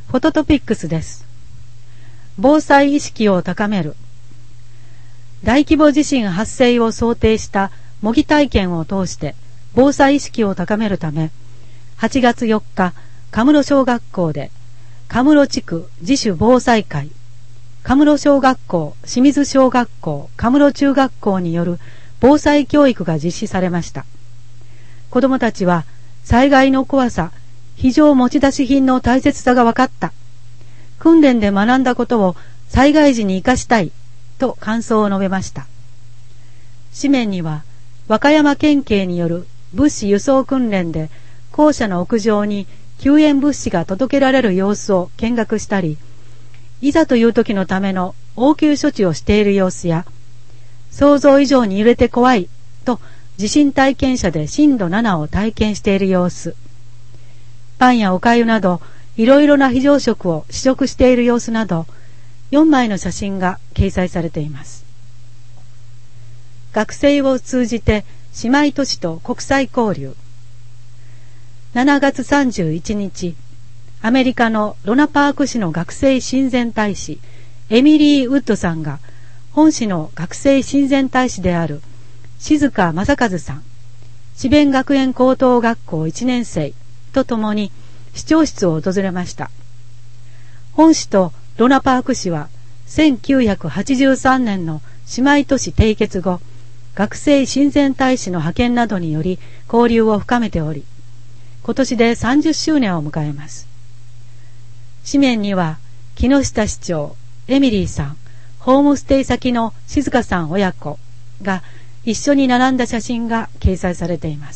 フォトトピックスです。防災意識を高める。大規模地震発生を想定した模擬体験を通して防災意識を高めるため、8月4日、カムロ小学校でカムロ地区自主防災会、カムロ小学校、清水小学校、カムロ中学校による防災教育が実施されました。子どもたちは災害の怖さ、非常持ち出し品の大切さが分かった。訓練で学んだことを災害時に生かしたいと感想を述べました。紙面には和歌山県警による物資輸送訓練で校舎の屋上に救援物資が届けられる様子を見学したり、いざという時のための応急処置をしている様子や、想像以上に揺れて怖いと地震体験者で震度7を体験している様子、パンやお粥などいろいろな非常食を試食している様子など4枚の写真が掲載されています。学生を通じて姉妹都市と国際交流。7月31日、アメリカのロナパーク市の学生親善大使エミリー・ウッドさんが本市の学生親善大使である静香正和さん、智弁学園高等学校1年生とともに市長室を訪れました。本市とロナパーク市は1983年の姉妹都市締結後、学生親善大使の派遣などにより交流を深めており、今年で30周年を迎えます。紙面には木下市長、エミリーさん、ホームステイ先の静香さん親子が一緒に並んだ写真が掲載されています。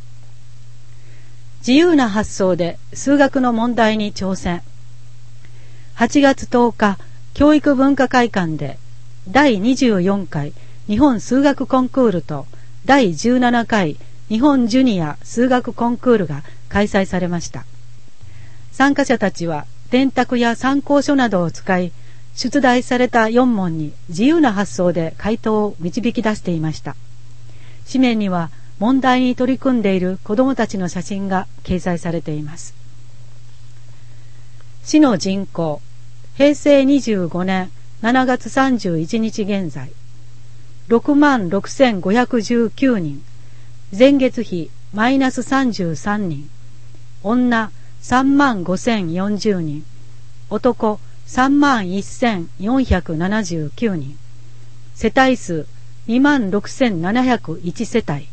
自由な発想で数学の問題に挑戦。8月10日、教育文化会館で第24回日本数学コンクールと第17回日本ジュニア数学コンクールが開催されました。参加者たちは電卓や参考書などを使い、出題された4問に自由な発想で回答を導き出していました。紙面には問題に取り組んでいる子どもたちの写真が掲載されています。市の人口、平成25年7月31日現在、66,519人、前月比マイナス33人、女35,040人、男31,479人、世帯数26,701世帯。